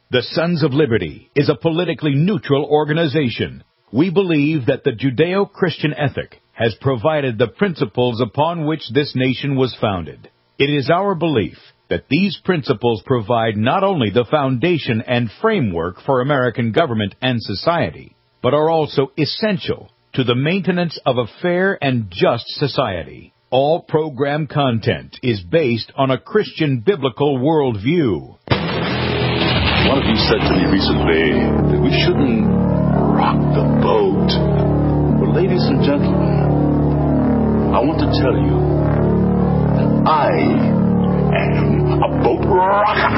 The Sons of Liberty is a politically neutral organization. We believe that the Judeo-Christian ethic has provided the principles upon which this nation was founded. It is our belief that these principles provide not only the foundation and framework for American government and society, but are also essential to the maintenance of a fair and just society. All program content is based on a Christian biblical worldview. One of you said to me recently that we shouldn't rock the boat. Well, ladies and gentlemen, I want to tell you that I am a boat rocker.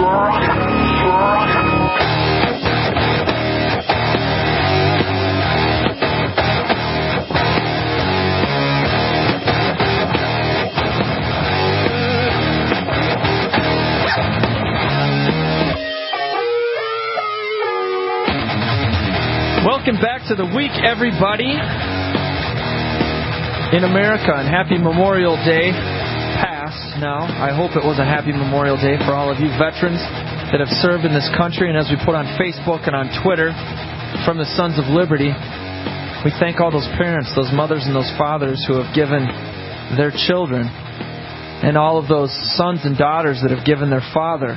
Welcome back to the week, everybody, in America, and happy Memorial Day past now. I hope it was a happy Memorial Day for all of you veterans that have served in this country. And as we put on Facebook and on Twitter from the Sons of Liberty, we thank all those parents, those mothers and those fathers who have given their children, and all of those sons and daughters that have given their father,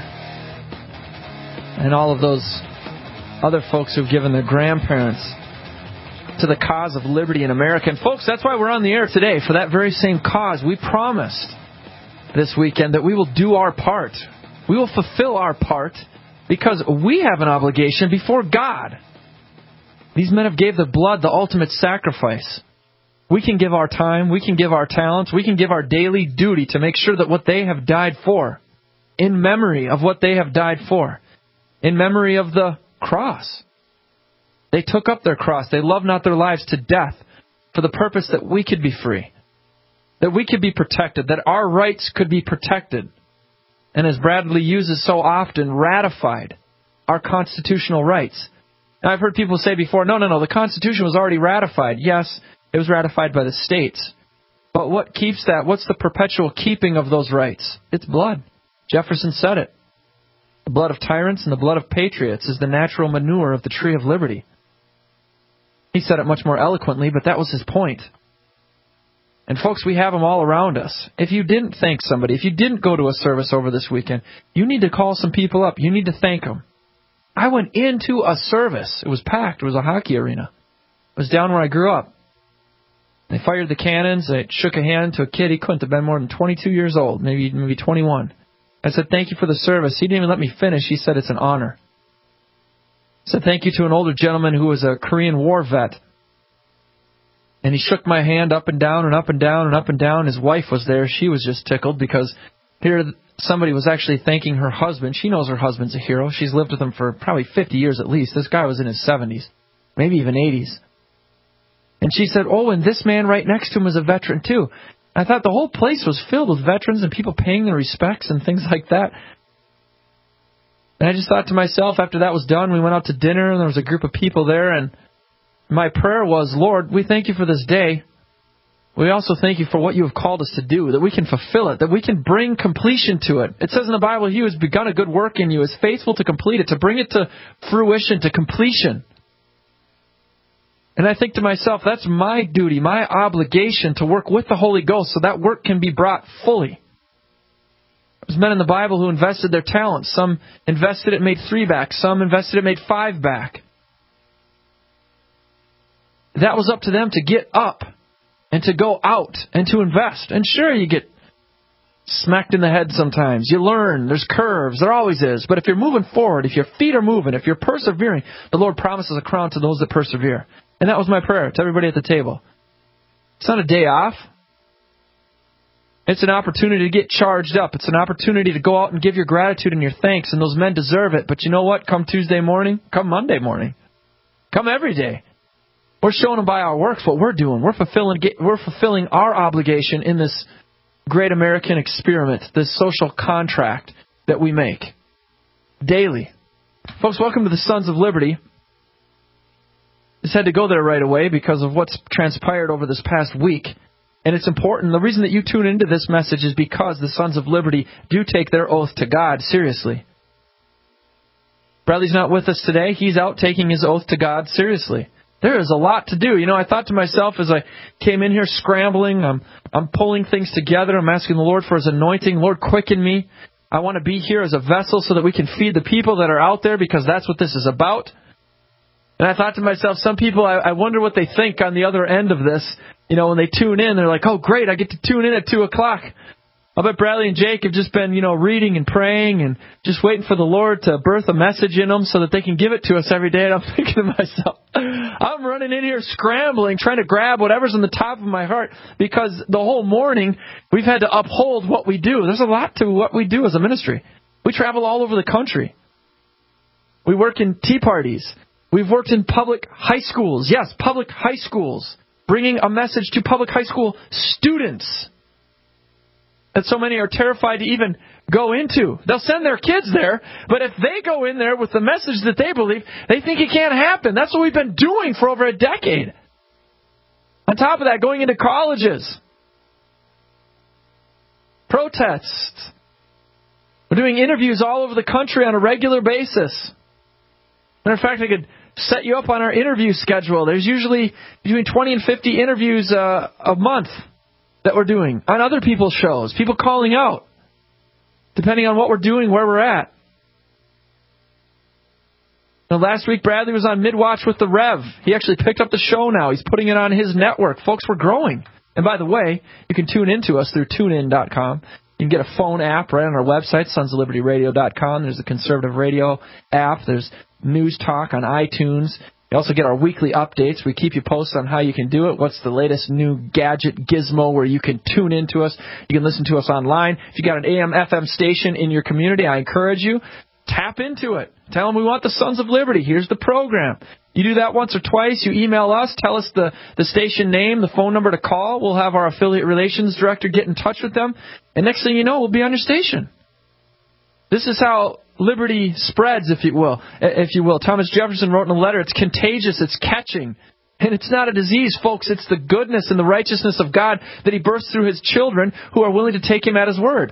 and all of those other folks who've given their grandparents to the cause of liberty in America. And folks, that's why we're on the air today, for that very same cause. We promised this weekend that we will do our part. We will fulfill our part because we have an obligation before God. These men have gave their blood, the ultimate sacrifice. We can give our time, we can give our talents, we can give our daily duty to make sure that what they have died for, in memory of what they have died for, in memory of the cross. They took up their cross. They loved not their lives to death for the purpose that we could be free, that we could be protected, that our rights could be protected. And as Bradley uses so often, ratified our constitutional rights. Now, I've heard people say before, no, the Constitution was already ratified. Yes, it was ratified by the states. But what keeps that? What's the perpetual keeping of those rights? It's blood. Jefferson said it. The blood of tyrants and the blood of patriots is the natural manure of the tree of liberty. He said it much more eloquently, but that was his point. And folks, we have them all around us. If you didn't thank somebody, if you didn't go to a service over this weekend, you need to call some people up. You need to thank them. I went into a service. It was packed. It was a hockey arena. It was down where I grew up. They fired the cannons. They shook a hand to a kid. He couldn't have been more than 22 years old, maybe 21. I said, thank you for the service. He didn't even let me finish. He said, it's an honor. I said, thank you to an older gentleman who was a Korean War vet. And he shook my hand up and down and up and down and up and down. His wife was there. She was just tickled because here somebody was actually thanking her husband. She knows her husband's a hero. She's lived with him for probably 50 years at least. This guy was in his 70s, maybe even 80s. And she said, oh, and this man right next to him is a veteran too. I thought the whole place was filled with veterans and people paying their respects and things like that. And I just thought to myself, after that was done, we went out to dinner and there was a group of people there. And my prayer was, Lord, we thank you for this day. We also thank you for what you have called us to do, that we can fulfill it, that we can bring completion to it. It says in the Bible, he who has begun a good work in you is faithful to complete it, to bring it to fruition, to completion. And I think to myself, that's my duty, my obligation to work with the Holy Ghost so that work can be brought fully. There's men in the Bible who invested their talents. Some invested it, made 3 back. Some invested it, made 5 back. That was up to them to get up and to go out and to invest. And sure, you get smacked in the head sometimes. You learn. There's curves. There always is. But if you're moving forward, if your feet are moving, if you're persevering, the Lord promises a crown to those that persevere. And that was my prayer to everybody at the table. It's not a day off. It's an opportunity to get charged up. It's an opportunity to go out and give your gratitude and your thanks. And those men deserve it. But you know what? Come Tuesday morning, come Monday morning, come every day. We're showing them by our works what we're doing. We're fulfilling our obligation in this great American experiment, this social contract that we make daily. Folks, welcome to the Sons of Liberty. Just had to go there right away because of what's transpired over this past week. And it's important. The reason that you tune into this message is because the Sons of Liberty do take their oath to God seriously. Bradley's not with us today. He's out taking his oath to God seriously. There is a lot to do. I thought to myself as I came in here scrambling, I'm pulling things together. I'm asking the Lord for His anointing. Lord, quicken me. I want to be here as a vessel so that we can feed the people that are out there, because that's what this is about. And I thought to myself, some people, I wonder what they think on the other end of this. When they tune in, they're like, oh, great, I get to tune in at 2 o'clock. I bet Bradley and Jake have just been, reading and praying and just waiting for the Lord to birth a message in them so that they can give it to us every day. And I'm thinking to myself, I'm running in here scrambling, trying to grab whatever's on the top of my heart, because the whole morning we've had to uphold what we do. There's a lot to what we do as a ministry. We travel all over the country. We work in tea parties. We've worked in public high schools. Yes, public high schools, bringing a message to public high school students that so many are terrified to even go into. They'll send their kids there, but if they go in there with the message that they believe, they think it can't happen. That's what we've been doing for over a decade. On top of that, going into colleges, protests. We're doing interviews all over the country on a regular basis. Matter of fact, I could set you up on our interview schedule. There's usually between 20 and 50 interviews a month that we're doing on other people's shows, people calling out, depending on what we're doing, where we're at. Last week, Bradley was on Midwatch with the Rev. He actually picked up the show now. He's putting it on his network. Folks, we're growing. And by the way, you can tune into us through TuneIn.com. You can get a phone app right on our website, sonsoflibertyradio.com. There's a conservative radio app. There's News Talk on iTunes. You also get our weekly updates. We keep you posted on how you can do it. What's the latest new gadget gizmo where you can tune into us. You can listen to us online. If you got an AM, FM station in your community, I encourage you, tap into it. Tell them we want the Sons of Liberty. Here's the program. You do that once or twice. You email us. Tell us the station name, the phone number to call. We'll have our affiliate relations director get in touch with them. And next thing you know, we'll be on your station. This is how liberty spreads, if you will. Thomas Jefferson wrote in a letter, it's contagious, it's catching. And it's not a disease, folks. It's the goodness and the righteousness of God that He births through His children who are willing to take Him at His word.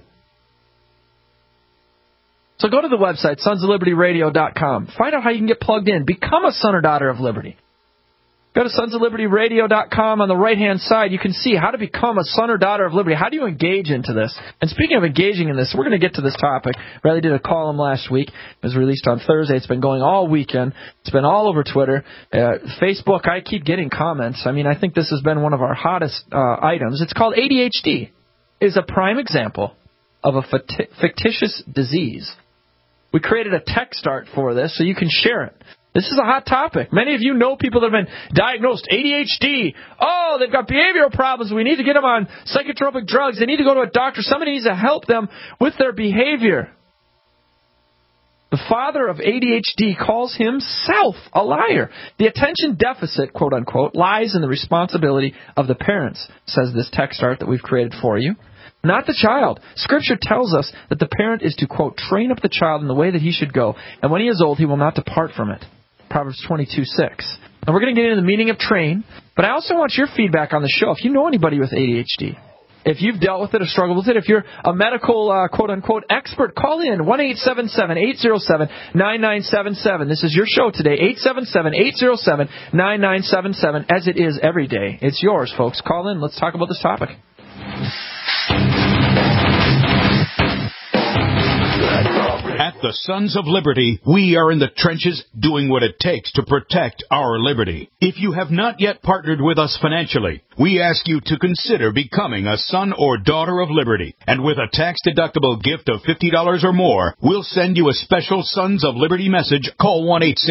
So go to the website, sonsoflibertyradio.com. Find out how you can get plugged in. Become a son or daughter of liberty. Go to sonsoflibertyradio.com. On the right-hand side, you can see how to become a son or daughter of liberty. How do you engage into this? And speaking of engaging in this, we're going to get to this topic. Riley did a column last week. It was released on Thursday. It's been going all weekend. It's been all over Twitter. Facebook, I keep getting comments. I think this has been one of our hottest items. It's called ADHD. It is a prime example of a fictitious disease. We created a text art for this so you can share it. This is a hot topic. Many of you know people that have been diagnosed ADHD. Oh, they've got behavioral problems. We need to get them on psychotropic drugs. They need to go to a doctor. Somebody needs to help them with their behavior. The father of ADHD calls himself a liar. The attention deficit, quote unquote, lies in the responsibility of the parents, says this text art that we've created for you. Not the child. Scripture tells us that the parent is to, quote, train up the child in the way that he should go, and when he is old, he will not depart from it. Proverbs 22:6. And we're going to get into the meaning of train, but I also want your feedback on the show. If you know anybody with ADHD, if you've dealt with it or struggled with it, if you're a medical, quote-unquote, expert, call in 1-877-807-9977. This is your show today, 877-807-9977, as it is every day. It's yours, folks. Call in. Let's talk about this topic. At the Sons of Liberty, we are in the trenches doing what it takes to protect our liberty. If you have not yet partnered with us financially, we ask you to consider becoming a son or daughter of liberty. And with a tax-deductible gift of $50 or more, we'll send you a special Sons of Liberty message. Call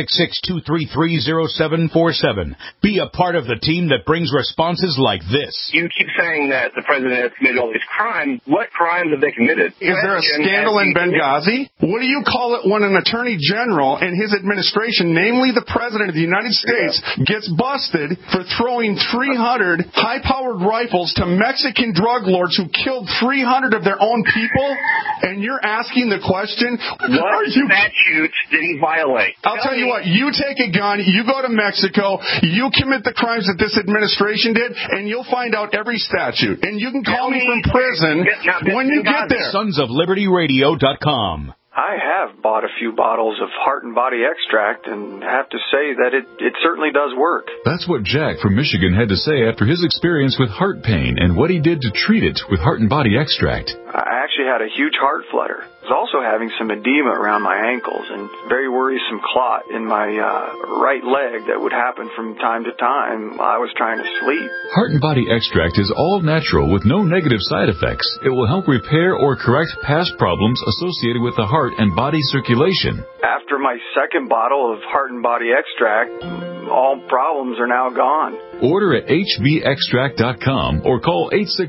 1-866-233-0747. Be a part of the team that brings responses like this. You keep saying that the president has committed all these crimes. What crimes have they committed? Is there a scandal in Benghazi? What do you call it when an attorney general and his administration, namely the president of the United States, gets busted for throwing 300 high-powered rifles to Mexican drug lords who killed 300 of their own people? And you're asking the question, what statute did he violate? I'll tell you what, you take a gun, you go to Mexico, you commit the crimes that this administration did, and you'll find out every statute. And you can call me from prison when you get there. SonsofLibertyRadio.com. I have bought a few bottles of Heart and Body Extract and have to say that it certainly does work. That's what Jack from Michigan had to say after his experience with heart pain and what he did to treat it with Heart and Body Extract. I actually had a huge heart flutter. I was also having some edema around my ankles and very worrisome clot in my right leg that would happen from time to time while I was trying to sleep. Heart and Body Extract is all natural with no negative side effects. It will help repair or correct past problems associated with the heart and body circulation. After my second bottle of Heart and Body Extract, all problems are now gone. Order at hbextract.com or call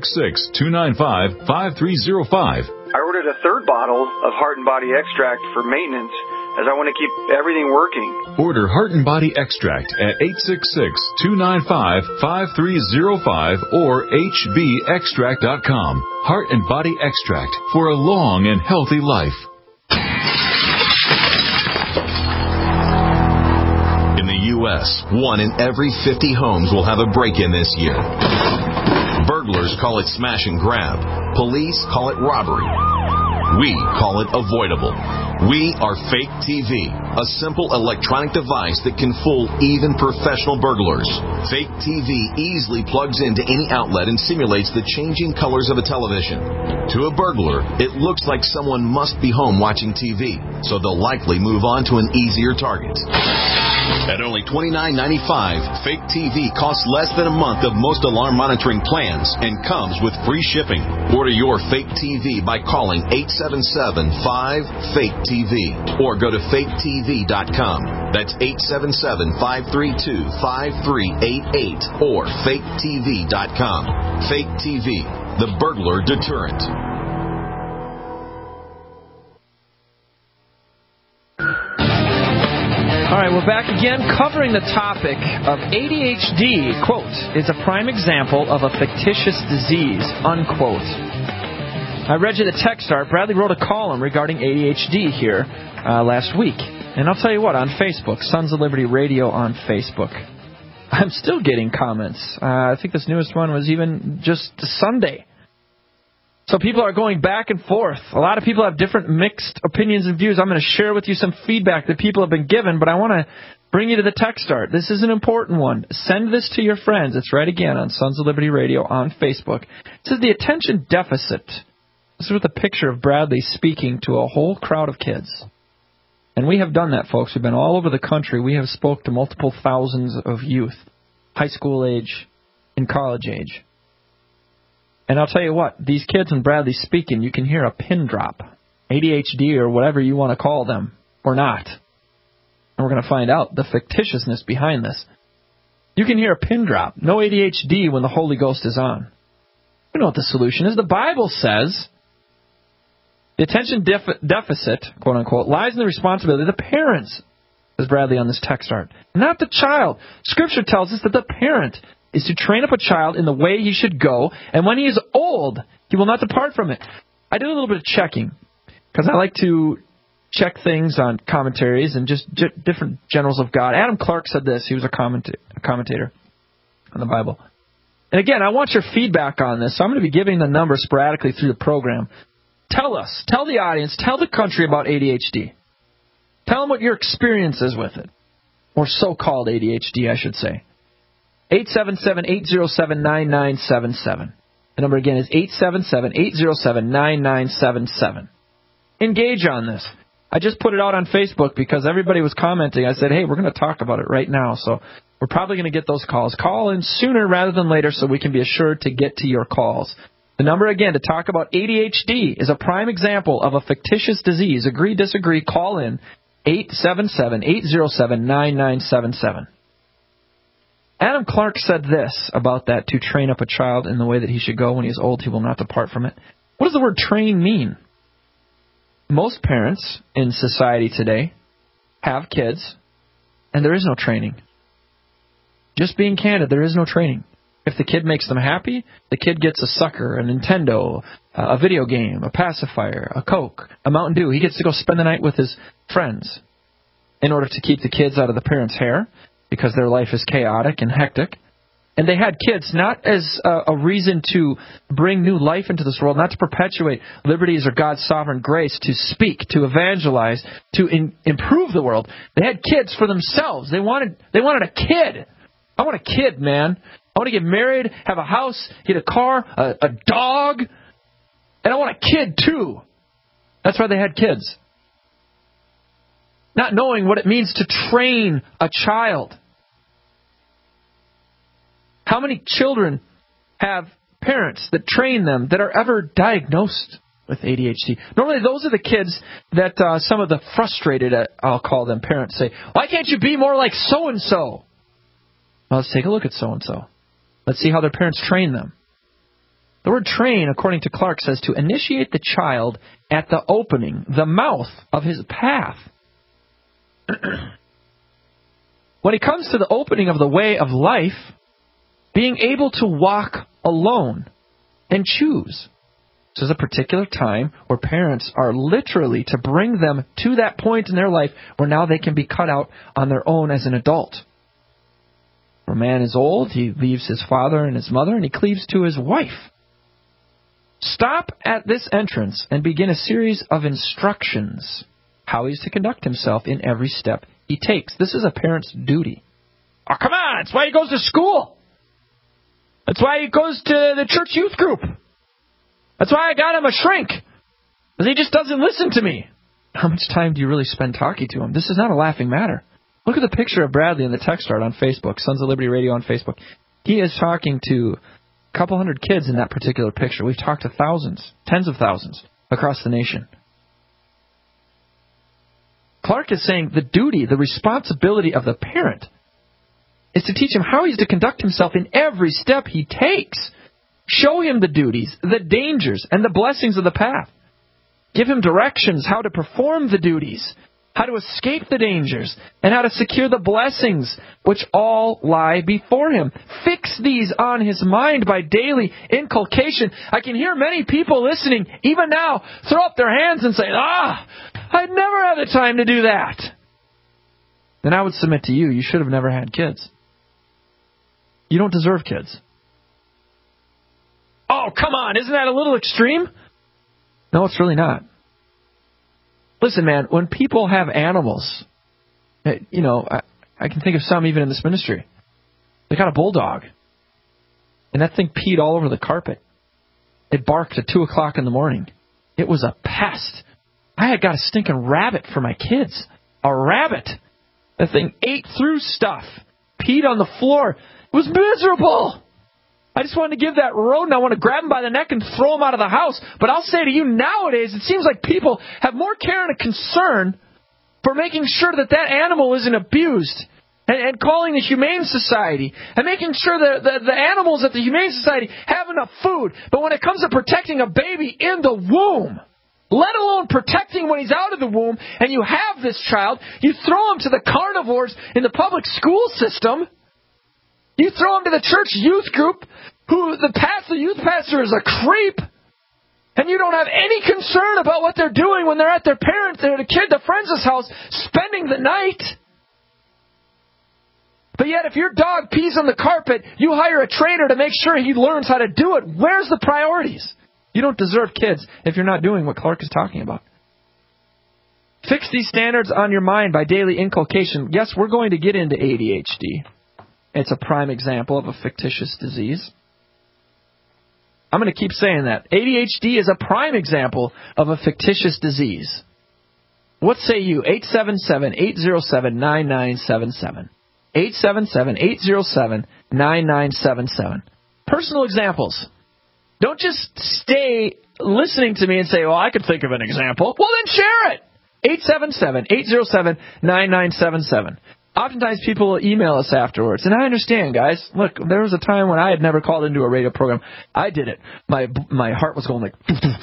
866-295-5305. I ordered a third bottle of Heart and Body Extract for maintenance as I want to keep everything working. Order Heart and Body Extract at 866-295-5305 or hbextract.com. Heart and Body Extract for a long and healthy life. In the U.S., 1 in every 50 homes will have a break-in this year. Burglars call it smash and grab. Police call it robbery. We call it avoidable. We are Fake TV, a simple electronic device that can fool even professional burglars. Fake TV easily plugs into any outlet and simulates the changing colors of a television. To a burglar, it looks like someone must be home watching TV, so they'll likely move on to an easier target. At only $29.95, Fake TV costs less than a month of most alarm monitoring plans and comes with free shipping. Order your Fake TV by calling 877-5-FAKE-TV or go to faketv.com. That's 877-532-5388 or faketv.com. Fake TV, the burglar deterrent. All right, we're back again covering the topic of ADHD, quote, is a prime example of a fictitious disease, unquote. I read you the text art. Bradley wrote a column regarding ADHD here last week. And I'll tell you what, on Facebook, Sons of Liberty Radio on Facebook, I'm still getting comments. I think this newest one was even just Sunday. So people are going back and forth. A lot of people have different mixed opinions and views. I'm going to share with you some feedback that people have been given, but I want to bring you to the text art. This is an important one. Send this to your friends. It's right again on Sons of Liberty Radio on Facebook. It says the attention deficit. This is with a picture of Bradley speaking to a whole crowd of kids. And we have done that, folks. We've been all over the country. We have spoke to multiple thousands of youth, high school age and college age. And I'll tell you what, these kids and Bradley speaking, you can hear a pin drop, ADHD or whatever you want to call them, or not. And we're going to find out the fictitiousness behind this. You can hear a pin drop, no ADHD when the Holy Ghost is on. You know what the solution is. The Bible says the attention deficit, quote unquote, lies in the responsibility of the parents, says Bradley on this text art, not the child. Scripture tells us that the parent is to train up a child in the way he should go, and when he is old, he will not depart from it. I did a little bit of checking, because I like to check things on commentaries and just different generals of God. Adam Clark said this. He was a commentator on the Bible. And again, I want your feedback on this, so I'm going to be giving the number sporadically through the program. Tell us, tell the audience, tell the country about ADHD. Tell them what your experience is with it, or so-called ADHD, I should say. 877-807-9977. The number again is 877-807-9977. Engage on this. I just put it out on Facebook because everybody was commenting. I said, hey, we're going to talk about it right now. So we're probably going to get those calls. Call in sooner rather than later so we can be assured to get to your calls. The number again to talk about ADHD is a prime example of a fictitious disease. Agree, disagree, call in 877-807-9977. Adam Clark said this about that, to train up a child in the way that he should go. When he is old, he will not depart from it. What does the word train mean? Most parents in society today have kids, and there is no training. Just being candid, there is no training. If the kid makes them happy, the kid gets a sucker, a Nintendo, a video game, a pacifier, a Coke, a Mountain Dew. He gets to go spend the night with his friends in order to keep the kids out of the parents' hair, because their life is chaotic and hectic. And they had kids not as a reason to bring new life into this world, not to perpetuate liberties or God's sovereign grace, to speak, to evangelize, to improve the world. They had kids for themselves. They wanted a kid. I want a kid, man. I want to get married, have a house, get a car, a dog, and I want a kid too. That's why they had kids. Not knowing what it means to train a child. How many children have parents that train them that are ever diagnosed with ADHD? Normally those are the kids that some of the frustrated, I'll call them, parents say, why can't you be more like so-and-so? Well, let's take a look at so-and-so. Let's see how their parents train them. The word train, according to Clark, says to initiate the child at the opening, the mouth of his path. When it comes to the opening of the way of life, being able to walk alone and choose. This is a particular time where parents are literally to bring them to that point in their life where now they can be cut out on their own as an adult. When a man is old, he leaves his father and his mother and he cleaves to his wife. Stop at this entrance and begin a series of instructions how he's to conduct himself in every step he takes. This is a parent's duty. Oh, come on! That's why he goes to school. That's why he goes to the church youth group. That's why I got him a shrink. Because he just doesn't listen to me. How much time do you really spend talking to him? This is not a laughing matter. Look at the picture of Bradley in the text art on Facebook, Sons of Liberty Radio on Facebook. He is talking to a couple hundred kids in that particular picture. We've talked to thousands, tens of thousands across the nation. Clark is saying the duty, the responsibility of the parent is to teach him how he's to conduct himself in every step he takes. Show him the duties, the dangers, and the blessings of the path. Give him directions how to perform the duties, how to escape the dangers, and how to secure the blessings which all lie before him. Fix these on his mind by daily inculcation. I can hear many people listening, even now, throw up their hands and say, I'd never have the time to do that. Then I would submit to you, you should have never had kids. You don't deserve kids. Oh, come on. Isn't that a little extreme? No, it's really not. Listen, man, when people have animals, I can think of some even in this ministry. They got a bulldog, and that thing peed all over the carpet. It barked at 2 o'clock in the morning. It was a pest. I had got a stinking rabbit for my kids. A rabbit. That thing ate through stuff. Peed on the floor. It was miserable. I just wanted to give that rodent, I want to grab him by the neck and throw him out of the house. But I'll say to you, nowadays, it seems like people have more care and a concern for making sure that that animal isn't abused and calling the Humane Society and making sure that the animals at the Humane Society have enough food. But when it comes to protecting a baby in the womb, let alone protecting when he's out of the womb, and you have this child, you throw him to the carnivores in the public school system. You throw him to the church youth group, who the youth pastor is a creep, and you don't have any concern about what they're doing when they're at their parents' or the friend's house spending the night. But yet, if your dog pees on the carpet, you hire a trainer to make sure he learns how to do it. Where's the priorities? You don't deserve kids if you're not doing what Clark is talking about. Fix these standards on your mind by daily inculcation. Yes, we're going to get into ADHD. It's a prime example of a fictitious disease. I'm going to keep saying that. ADHD is a prime example of a fictitious disease. What say you? 877-807-9977. 877-807-9977. Personal examples. Don't just stay listening to me and say, well, I could think of an example. Well, then share it. 877-807-9977. Oftentimes people will email us afterwards, and I understand, guys. Look, there was a time when I had never called into a radio program. I did it. My heart was going like,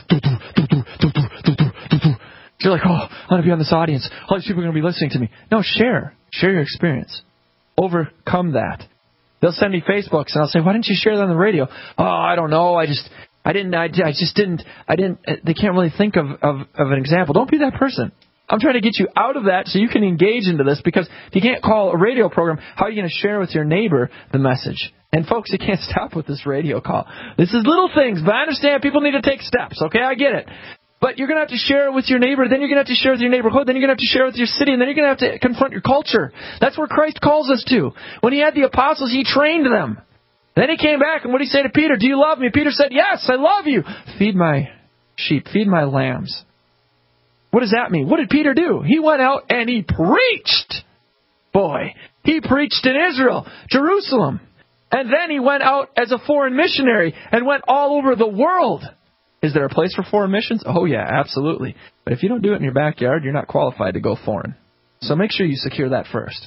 you're like, I want to be on this audience. All these people are going to be listening to me. No, share your experience. Overcome that. They'll send me Facebooks, and I'll say, why didn't you share that on the radio? Oh, I don't know. I just didn't. They can't really think of an example. Don't be that person. I'm trying to get you out of that so you can engage into this, because if you can't call a radio program, how are you going to share with your neighbor the message? And, folks, you can't stop with this radio call. This is little things, but I understand people need to take steps, okay? I get it. But you're going to have to share it with your neighbor, then you're going to have to share it with your neighborhood, then you're going to have to share it with your city, and then you're going to have to confront your culture. That's where Christ calls us to. When he had the apostles, he trained them. Then he came back, and what did he say to Peter? Do you love me? Peter said, yes, I love you. Feed my sheep, feed my lambs. What does that mean? What did Peter do? He went out and he preached. Boy, he preached in Israel, Jerusalem. And then he went out as a foreign missionary and went all over the world. Is there a place for foreign missions? Oh, yeah, absolutely. But if you don't do it in your backyard, you're not qualified to go foreign. So make sure you secure that first.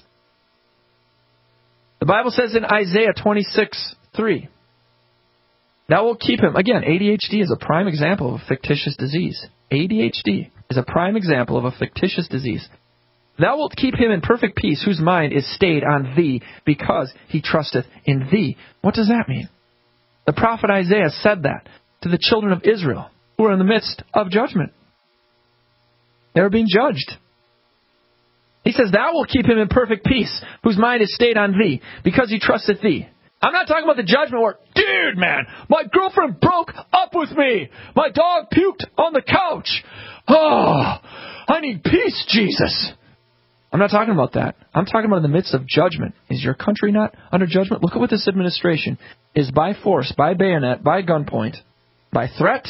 The Bible says in Isaiah 26:3, that will keep him. Again, ADHD is a prime example of a fictitious disease. ADHD is a prime example of a fictitious disease. Thou wilt keep him in perfect peace, whose mind is stayed on thee, because he trusteth in thee. What does that mean? The prophet Isaiah said that to the children of Israel, who are in the midst of judgment. They were being judged. He says, thou wilt keep him in perfect peace, whose mind is stayed on thee, because he trusteth thee. I'm not talking about the judgment where, dude, man, my girlfriend broke up with me. My dog puked on the couch. Oh, I need peace, Jesus. I'm not talking about that. I'm talking about in the midst of judgment. Is your country not under judgment? Look at what this administration is by force, by bayonet, by gunpoint, by threat,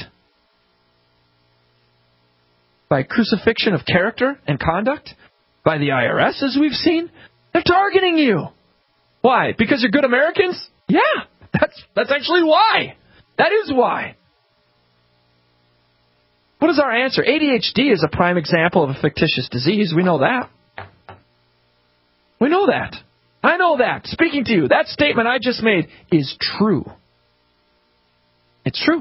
by crucifixion of character and conduct, by the IRS, as we've seen. They're targeting you. Why? Because you're good Americans? Yeah, that's actually why. That is why. What is our answer? ADHD is a prime example of a fictitious disease. We know that. We know that. I know that. Speaking to you, that statement I just made is true. It's true.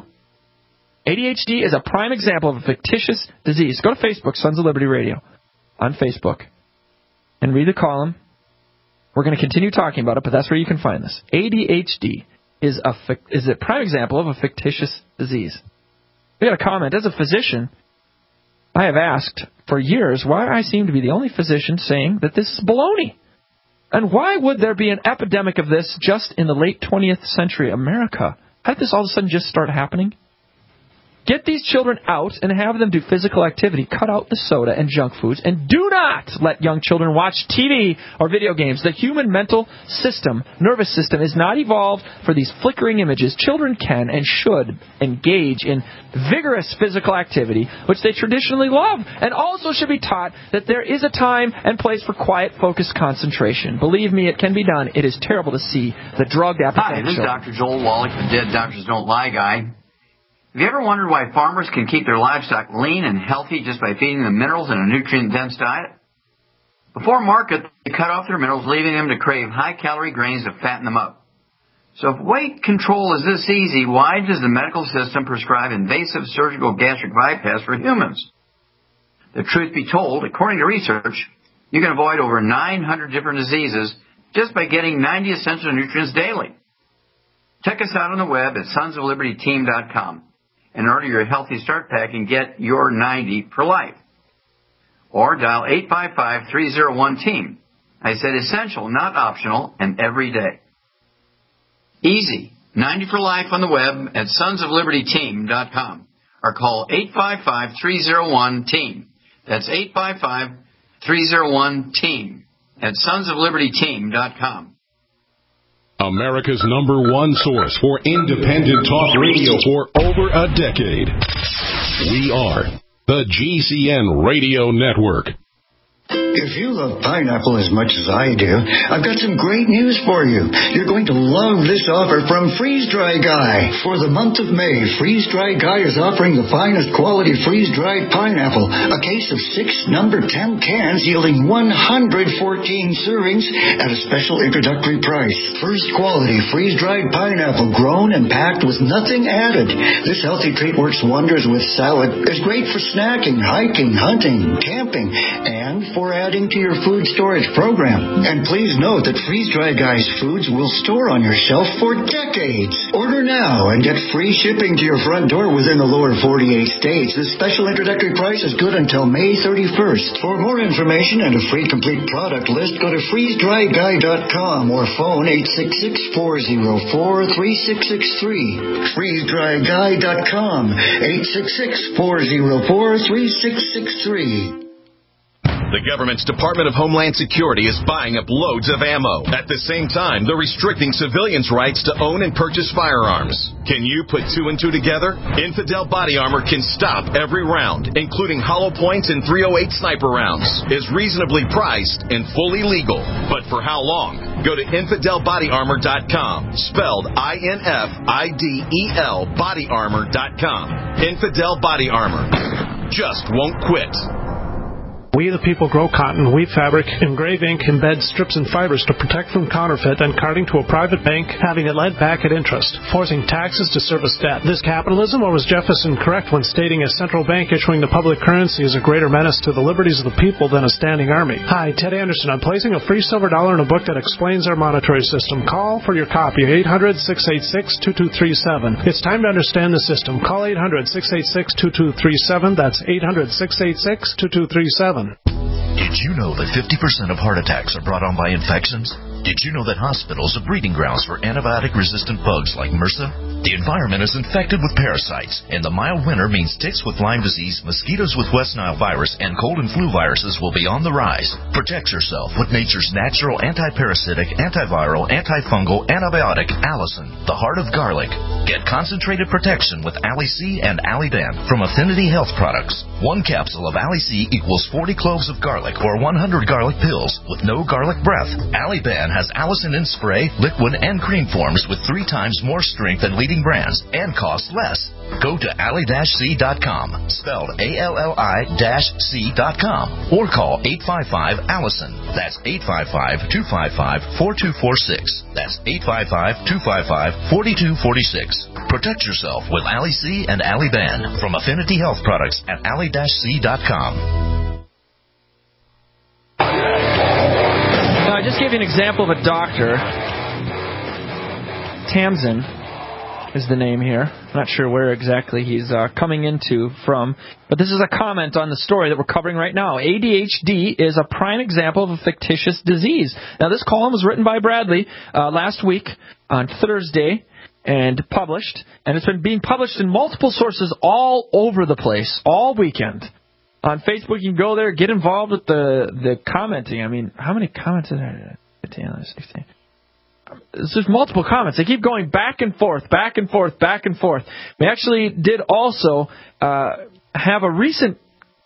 ADHD is a prime example of a fictitious disease. Go to Facebook, Sons of Liberty Radio, on Facebook, and read the column. We're going to continue talking about it, but that's where you can find this. ADHD is a prime example of a fictitious disease. We got a comment. As a physician, I have asked for years why I seem to be the only physician saying that this is baloney. And why would there be an epidemic of this just in the late 20th century America? How did this all of a sudden just start happening? Get these children out and have them do physical activity. Cut out the soda and junk foods. And do not let young children watch TV or video games. The human mental system, nervous system, is not evolved for these flickering images. Children can and should engage in vigorous physical activity, which they traditionally love, and also should be taught that there is a time and place for quiet, focused concentration. Believe me, it can be done. It is terrible to see the drugged appetite. Hi, this is Dr. Joel Wallach, the Dead Doctors Don't Lie guy. Have you ever wondered why farmers can keep their livestock lean and healthy just by feeding them minerals in a nutrient-dense diet? Before market, they cut off their minerals, leaving them to crave high-calorie grains to fatten them up. So if weight control is this easy, why does the medical system prescribe invasive surgical gastric bypass for humans? The truth be told, according to research, you can avoid over 900 different diseases just by getting 90 essential nutrients daily. Check us out on the web at sonsoflibertyteam.com. and order your Healthy Start Pack and get your 90 for life. Or dial 855-301-TEAM. I said essential, not optional, and every day. Easy. 90 for life on the web at sonsoflibertyteam.com. Or call 855-301-TEAM. That's 855-301-TEAM at sonsoflibertyteam.com. America's #1 source for independent talk radio for over a decade. We are the GCN Radio Network. If you love pineapple as much as I do, I've got some great news for you. You're going to love this offer from Freeze Dry Guy. For the month of May, Freeze Dry Guy is offering the finest quality freeze-dried pineapple, a case of 6 number 10 cans yielding 114 servings at a special introductory price. First quality freeze-dried pineapple grown and packed with nothing added. This healthy treat works wonders with salad. It's great for snacking, hiking, hunting, camping, and for adding to your food storage program. And please note that Freeze-Dry Guy's foods will store on your shelf for decades. Order now and get free shipping to your front door within the lower 48 states. This special introductory price is good until May 31st. For more information and a free complete product list, go to freezedryguy.com or phone 866-404-3663. freezedryguy.com, 866-404-3663. The government's Department of Homeland Security is buying up loads of ammo. At the same time, they're restricting civilians' rights to own and purchase firearms. Can you put two and two together? Infidel Body Armor can stop every round, including hollow points and .308 sniper rounds. Is reasonably priced and fully legal. But for how long? Go to InfidelBodyArmor.com, spelled INFIDEL bodyarmor.com. Infidel Body Armor. Just won't quit. We the people grow cotton, weave fabric, engrave ink, embed strips and fibers to protect from counterfeit and carting to a private bank, having it led back at interest, forcing taxes to service debt. This capitalism, or was Jefferson correct when stating a central bank issuing the public currency is a greater menace to the liberties of the people than a standing army? Hi, Ted Anderson. I'm placing a free silver dollar in a book that explains our monetary system. Call for your copy, 800-686-2237. It's time to understand the system. Call 800-686-2237. That's 800-686-2237. Did you know that 50% of heart attacks are brought on by infections? Did you know that hospitals are breeding grounds for antibiotic-resistant bugs like MRSA? The environment is infected with parasites, and the mild winter means ticks with Lyme disease, mosquitoes with West Nile virus, and cold and flu viruses will be on the rise. Protect yourself with nature's natural anti-parasitic, antiviral, antifungal antibiotic, Allison, the heart of garlic. Get concentrated protection with Ali-C and Ali-Ben from Affinity Health Products. One capsule of Ali-C equals 40 cloves of garlic or 100 garlic pills with no garlic breath. Ali-Ben has Allison in spray, liquid, and cream forms with 3 times more strength than leading brands and costs less. Go to ally-c.com, spelled ALLI-C.com, or call 855-ALLISON. That's 855-255-4246. That's 855-255-4246. Protect yourself with Ali-C and Ali-Ben from Affinity Health Products at ally-c.com. Now, I just gave you an example of a doctor. Tamsin is the name here. I'm not sure where exactly he's coming into from, but this is a comment on the story that we're covering right now. ADHD is a prime example of a fictitious disease. Now, this column was written by Bradley last week on Thursday and published, and it's been being published in multiple sources all over the place all weekend. On Facebook, you can go there, get involved with the commenting. I mean, how many comments are there? 15, 16. There's multiple comments. They keep going back and forth, back and forth, back and forth. We actually did also have a recent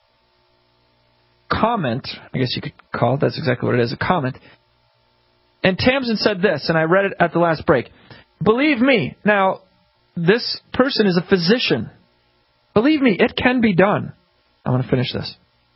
comment, I guess you could call it. That's exactly what it is, a comment. And Tamsin said this, and I read it at the last break. Believe me. Now, this person is a physician. Believe me, it can be done. I want to finish this.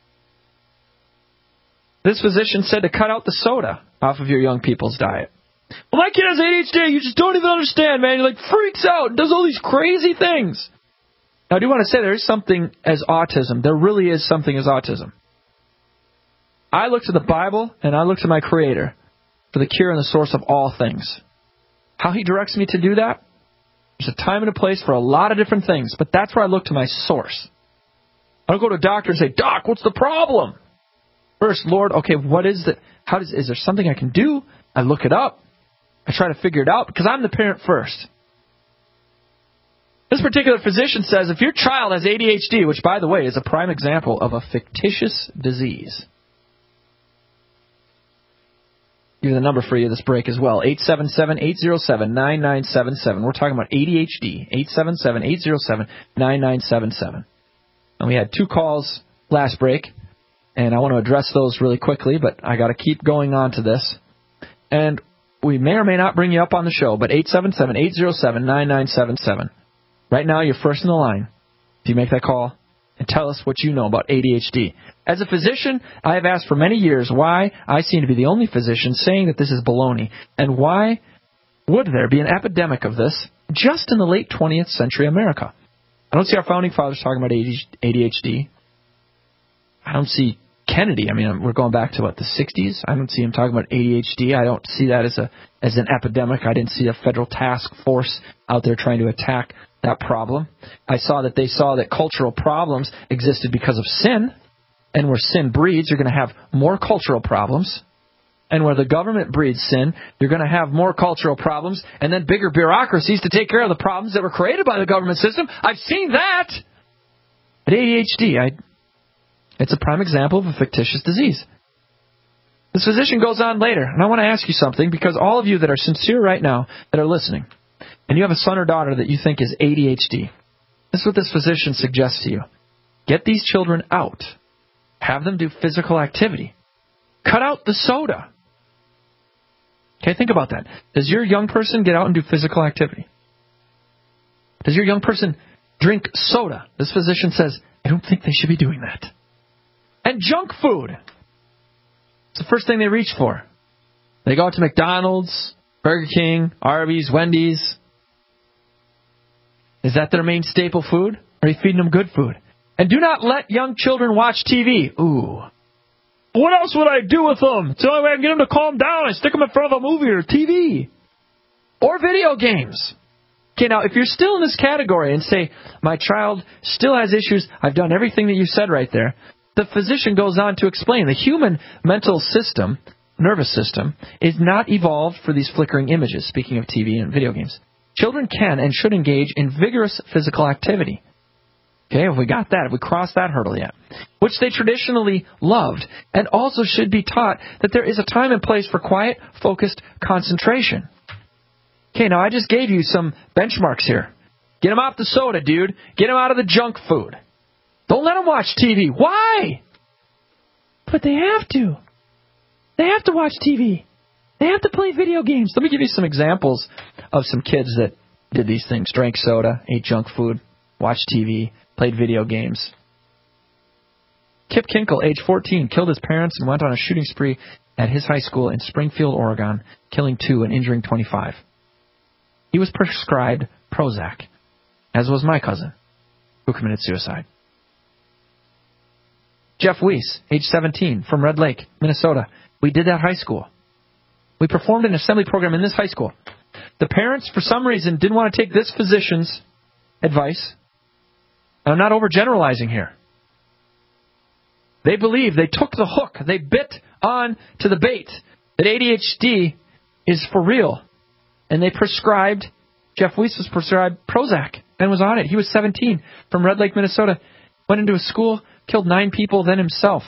This physician said to cut out the soda off of your young people's diet. Well, my kid has ADHD. You just don't even understand, man. He freaks out and does all these crazy things. Now, I do want to say there is something as autism. There really is something as autism. I look to the Bible and I look to my Creator for the cure and the source of all things. How He directs me to do that? There's a time and a place for a lot of different things, but that's where I look to my source. I don't go to a doctor and say, Doc, what's the problem? First, Lord, okay, what is the? Is there something I can do? I look it up. I try to figure it out because I'm the parent first. This particular physician says if your child has ADHD, which, by the way, is a prime example of a fictitious disease. Give the number for you this break as well, 877-807-9977. We're talking about ADHD, 877-807-9977. And we had 2 calls last break, and I want to address those really quickly, but I got to keep going on to this. And we may or may not bring you up on the show, but 877-807-9977. Right now, you're first in the line. If you make that call and tell us what you know about ADHD. As a physician, I have asked for many years why I seem to be the only physician saying that this is baloney, and why would there be an epidemic of this just in the late 20th century America? I don't see our founding fathers talking about ADHD. I don't see Kennedy, I mean, we're going back to, the 60s? I don't see him talking about ADHD. I don't see that as an epidemic. I didn't see a federal task force out there trying to attack that problem. I saw that they saw that cultural problems existed because of sin, and where sin breeds, you're going to have more cultural problems. And where the government breeds sin, you're going to have more cultural problems and then bigger bureaucracies to take care of the problems that were created by the government system. I've seen that. But ADHD, it's a prime example of a fictitious disease. This physician goes on later, and I want to ask you something, because all of you that are sincere right now that are listening, and you have a son or daughter that you think is ADHD, this is what this physician suggests to you. Get these children out. Have them do physical activity. Cut out the soda. Okay, think about that. Does your young person get out and do physical activity? Does your young person drink soda? This physician says, I don't think they should be doing that. And junk food. It's the first thing they reach for. They go out to McDonald's, Burger King, Arby's, Wendy's. Is that their main staple food? Or are you feeding them good food? And do not let young children watch TV. Ooh. What else would I do with them? It's the only way I can get them to calm down. I stick them in front of a movie or TV. Or video games. Okay, now, if you're still in this category and say, my child still has issues, I've done everything that you said right there, the physician goes on to explain the human mental system, nervous system, is not evolved for these flickering images, speaking of TV and video games. Children can and should engage in vigorous physical activity. Okay, have we got that? Have we crossed that hurdle yet? Which they traditionally loved, and also should be taught that there is a time and place for quiet, focused concentration. Okay, now I just gave you some benchmarks here. Get them off the soda, dude. Get them out of the junk food. Don't let them watch TV. Why? But they have to. They have to watch TV. They have to play video games. Let me give you some examples of some kids that did these things. Drank soda, ate junk food, watched TV, played video games. Kip Kinkle, age 14, killed his parents and went on a shooting spree at his high school in Springfield, Oregon, killing 2 and injuring 25. He was prescribed Prozac, as was my cousin, who committed suicide. Jeff Weiss, age 17, from Red Lake, Minnesota. We did that high school. We performed an assembly program in this high school. The parents, for some reason, didn't want to take this physician's advice. I'm not overgeneralizing here. They believe, they took the hook, they bit on to the bait that ADHD is for real. And they prescribed, Jeff Weiss was prescribed Prozac and was on it. He was 17 from Red Lake, Minnesota. Went into a school, killed 9 people, then himself.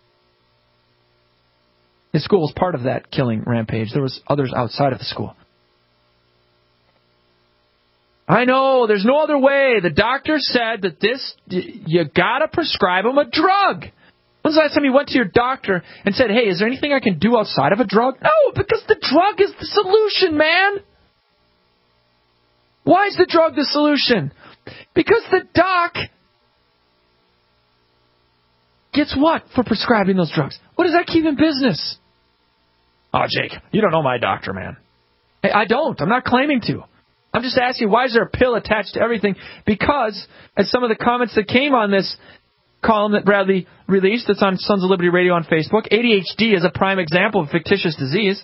His school was part of that killing rampage. There was others outside of the school. I know, there's no other way. The doctor said that you gotta prescribe him a drug. When's the last time you went to your doctor and said, hey, is there anything I can do outside of a drug? No, because the drug is the solution, man. Why is the drug the solution? Because the doc gets what for prescribing those drugs? What does that keep in business? Oh, Jake, you don't know my doctor, man. Hey, I don't. I'm not claiming to. I'm just asking, why is there a pill attached to everything? Because, as some of the comments that came on this column that Bradley released, that's on Sons of Liberty Radio on Facebook, ADHD is a prime example of fictitious disease.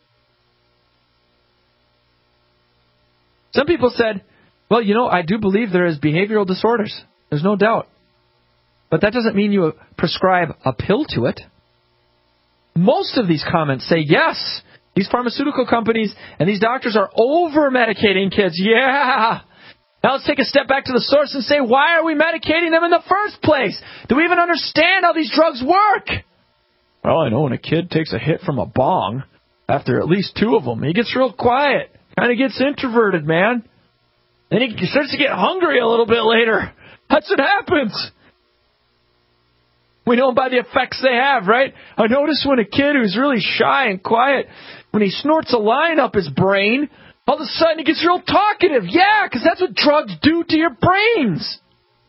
Some people said, well, I do believe there is behavioral disorders. There's no doubt. But that doesn't mean you prescribe a pill to it. Most of these comments say, yes, these pharmaceutical companies and these doctors are over-medicating kids. Yeah. Now let's take a step back to the source and say, why are we medicating them in the first place? Do we even understand how these drugs work? Well, I know when a kid takes a hit from a bong, after at least 2 of them, he gets real quiet. Kind of gets introverted, man. Then he starts to get hungry a little bit later. That's what happens. We know by the effects they have, right? I notice when a kid who's really shy and quiet, when he snorts a line up his brain, all of a sudden he gets real talkative. Yeah, because that's what drugs do to your brains.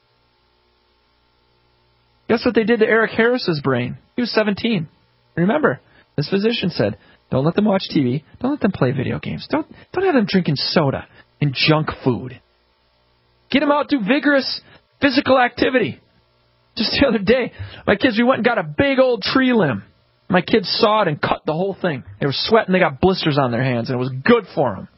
Guess what they did to Eric Harris's brain? He was 17. Remember, this physician said, don't let them watch TV. Don't let them play video games. Don't have them drinking soda and junk food. Get them out, do vigorous physical activity. Just the other day, my kids, we went and got a big old tree limb. My kids saw it and cut the whole thing. They were sweating. They got blisters on their hands, and it was good for them.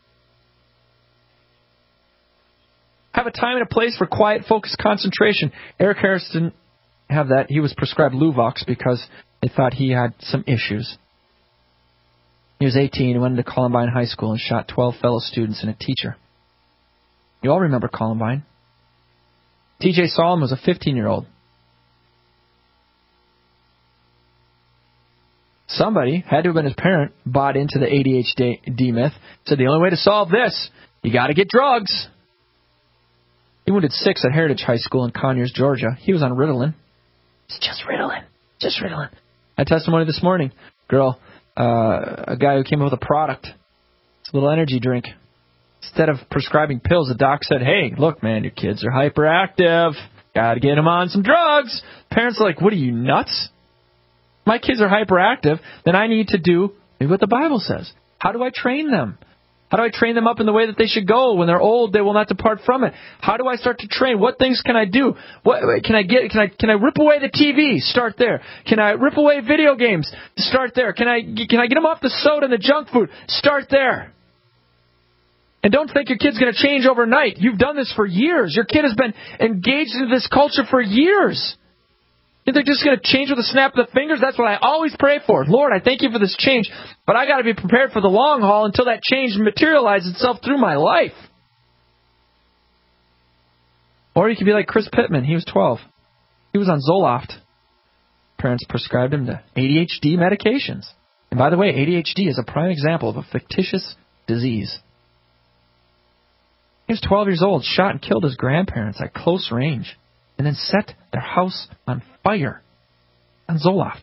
Have a time and a place for quiet, focused concentration. Eric Harris didn't have that. He was prescribed Luvox because they thought he had some issues. He was 18 and went into Columbine High School and shot 12 fellow students and a teacher. You all remember Columbine. T.J. Solomon was a 15-year-old. Somebody, had to have been his parent, bought into the ADHD myth, said the only way to solve this, you got to get drugs. He wounded 6 at Heritage High School in Conyers, Georgia. He was on Ritalin. It's just Ritalin. Just Ritalin. I had testimony this morning. Girl, a guy who came up with a product. It's a little energy drink. Instead of prescribing pills, the doc said, hey, look, man, your kids are hyperactive. Got to get them on some drugs. Parents are like, what are you, nuts? My kids are hyperactive, then I need to do maybe what the Bible says. How do I train them? How do I train them up in the way that they should go? When they're old, they will not depart from it. How do I start to train? What things can I do? What can I rip away the TV? Start there. Can I rip away video games? Start there. Can I get them off the soda and the junk food? Start there. And don't think your kid's going to change overnight. You've done this for years. Your kid has been engaged in this culture for years. If they're just going to change with a snap of the fingers, that's what I always pray for. Lord, I thank you for this change, but I got to be prepared for the long haul until that change materializes itself through my life. Or you could be like Chris Pittman. He was 12. He was on Zoloft. Parents prescribed him to ADHD medications. And by the way, ADHD is a prime example of a fictitious disease. He was 12 years old, shot and killed his grandparents at close range, and then set their house on fire on Zoloft.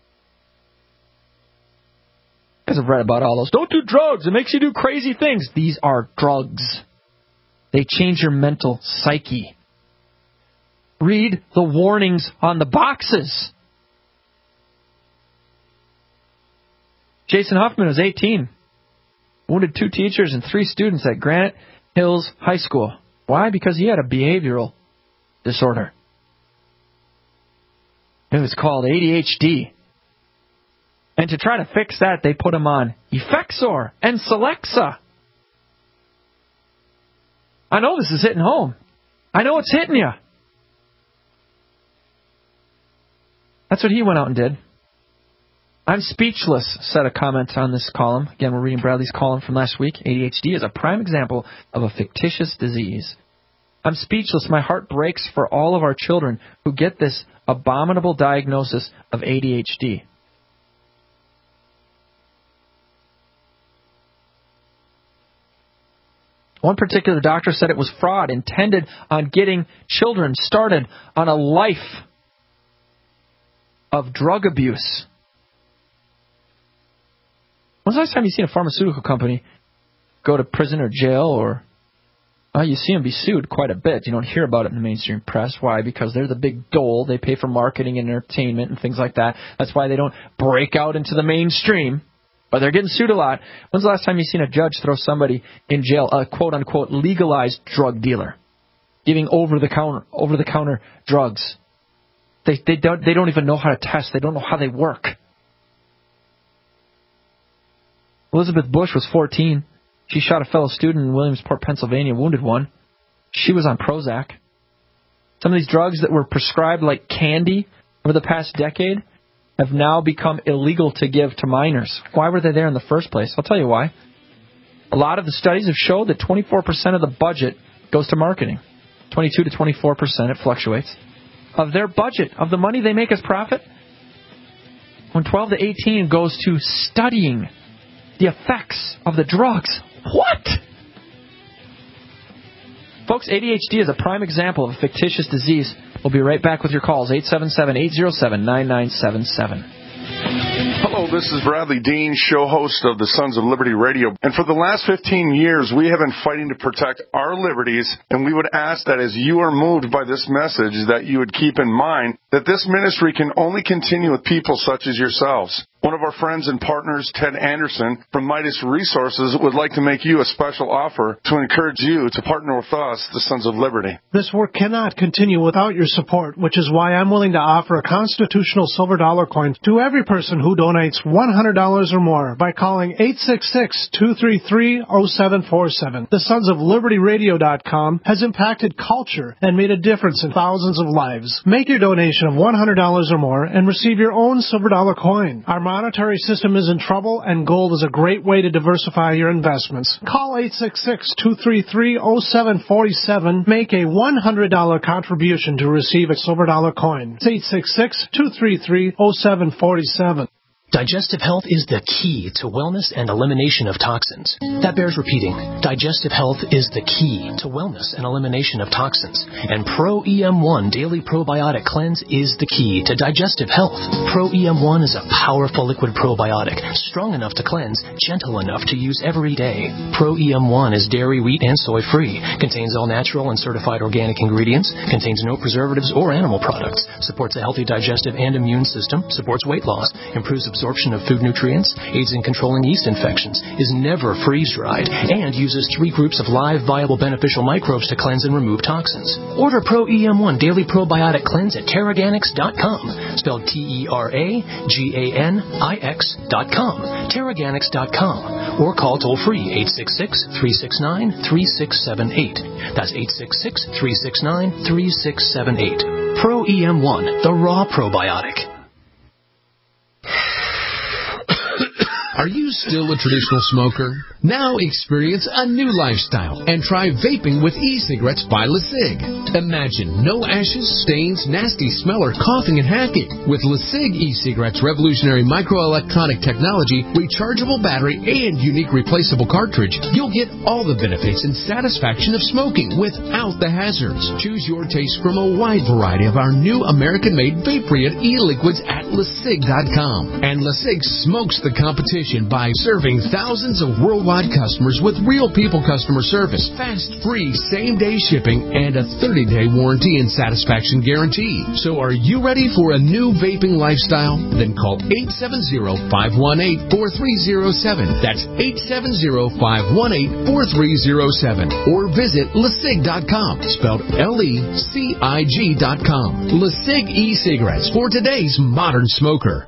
You guys have read about all those. Don't do drugs. It makes you do crazy things. These are drugs. They change your mental psyche. Read the warnings on the boxes. Jason Huffman was 18. Wounded 2 teachers and 3 students at Granite Hills High School. Why? Because he had a behavioral disorder. It was called ADHD. And to try to fix that, they put him on Effexor and Celexa. I know this is hitting home. I know it's hitting you. That's what he went out and did. I'm speechless, said a comment on this column. Again, we're reading Bradley's column from last week. ADHD is a prime example of a fictitious disease. I'm speechless. My heart breaks for all of our children who get this abominable diagnosis of ADHD. One particular doctor said it was fraud intended on getting children started on a life of drug abuse. When's the last time you've seen a pharmaceutical company go to prison or jail or... you see them be sued quite a bit. You don't hear about it in the mainstream press. Why? Because they're the big dole. They pay for marketing and entertainment and things like that. That's why they don't break out into the mainstream. But they're getting sued a lot. When's the last time you've seen a judge throw somebody in jail, a quote-unquote legalized drug dealer, giving over-the-counter drugs? They don't even know how to test. They don't know how they work. Elizabeth Bush was 14. She shot a fellow student in Williamsport, Pennsylvania, wounded one. She was on Prozac. Some of these drugs that were prescribed like candy over the past decade have now become illegal to give to minors. Why were they there in the first place? I'll tell you why. A lot of the studies have showed that 24% of the budget goes to marketing. 22 to 24%, it fluctuates. Of their budget, of the money they make as profit, when 12 to 18 goes to studying the effects of the drugs. What? Folks, ADHD is a prime example of a fictitious disease. We'll be right back with your calls, 877-807-9977. Hello, this is Bradley Dean, show host of the Sons of Liberty Radio. And for the last 15 years, we have been fighting to protect our liberties, and we would ask that as you are moved by this message, that you would keep in mind that this ministry can only continue with people such as yourselves. One of our friends and partners, Ted Anderson, from Midas Resources, would like to make you a special offer to encourage you to partner with us, the Sons of Liberty. This work cannot continue without your support, which is why I'm willing to offer a constitutional silver dollar coin to every person who donates $100 or more by calling 866-233-0747. The Sons of Liberty Radio.com has impacted culture and made a difference in thousands of lives. Make your donation of $100 or more and receive your own silver dollar coin. Our monetary system is in trouble, and gold is a great way to diversify your investments. Call 866-233-0747. Make a $100 contribution to receive a silver dollar coin. It's 866-233-0747. Digestive health is the key to wellness and elimination of toxins. That bears repeating. Digestive health is the key to wellness and elimination of toxins. And Pro EM1 Daily Probiotic Cleanse is the key to digestive health. Pro EM1 is a powerful liquid probiotic, strong enough to cleanse, gentle enough to use every day. Pro EM1 is dairy, wheat, and soy free, contains all natural and certified organic ingredients, contains no preservatives or animal products, supports a healthy digestive and immune system, supports weight loss, improves absorption of food nutrients, aids in controlling yeast infections, is never freeze-dried, and uses 3 groups of live, viable, beneficial microbes to cleanse and remove toxins. Order Pro EM1 Daily Probiotic Cleanse at Teraganix.com, spelled Teraganix.com, Teraganix.com, or call toll-free 866-369-3678. That's 866-369-3678. Pro EM1, the raw probiotic. Are you still a traditional smoker? Now experience a new lifestyle and try vaping with e-cigarettes by LeSig. Imagine no ashes, stains, nasty smell, or coughing and hacking. With LeSig e-cigarettes' revolutionary microelectronic technology, rechargeable battery, and unique replaceable cartridge, you'll get all the benefits and satisfaction of smoking without the hazards. Choose your taste from a wide variety of our new American-made vape-free e-liquids at LeSig.com. And LeSig smokes the competition by serving thousands of worldwide customers with real people customer service, fast, free, same-day shipping, and a 30-day warranty and satisfaction guarantee. So are you ready for a new vaping lifestyle? Then call 870-518-4307. That's 870-518-4307. Or visit LeSig.com, spelled LECIG.com. LeSig e-cigarettes for today's modern smoker.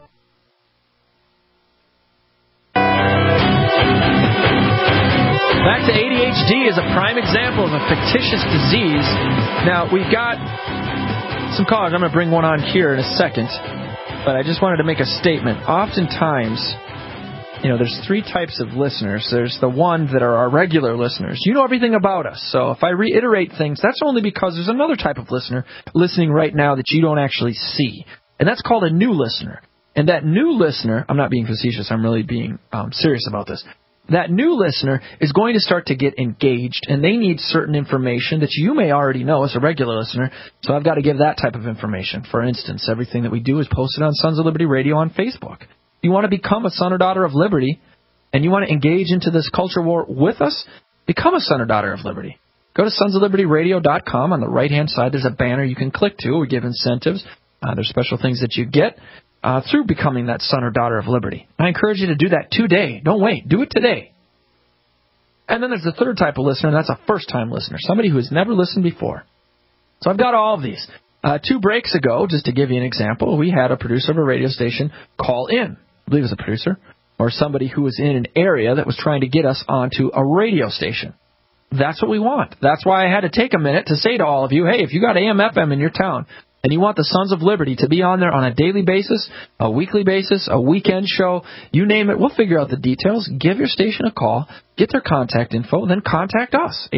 Back to ADHD is a prime example of a fictitious disease. Now, we've got some callers. I'm going to bring one on here in a second, but I just wanted to make a statement. Oftentimes, there's 3 types of listeners. There's the ones that are our regular listeners. You know everything about us, so if I reiterate things, that's only because there's another type of listener listening right now that you don't actually see, and that's called a new listener. And that new listener, I'm not being facetious, I'm really being serious about this. That new listener is going to start to get engaged, and they need certain information that you may already know as a regular listener, so I've got to give that type of information. For instance, everything that we do is posted on Sons of Liberty Radio on Facebook. If you want to become a son or daughter of liberty, and you want to engage into this culture war with us, become a son or daughter of liberty. Go to sonsoflibertyradio.com. On the right-hand side, there's a banner you can click to. We give incentives. There's special things that you get through becoming that son or daughter of liberty. I encourage you to do that today. Don't wait. Do it today. And then there's the third type of listener, and that's a first-time listener, somebody who has never listened before. So I've got all of these. 2 breaks ago, just to give you an example, we had a producer of a radio station call in. I believe it was a producer, or somebody who was in an area that was trying to get us onto a radio station. That's what we want. That's why I had to take a minute to say to all of you, hey, if you got AM, FM in your town, and you want the Sons of Liberty to be on there on a daily basis, a weekly basis, a weekend show, you name it, we'll figure out the details. Give your station a call, get their contact info, then contact us,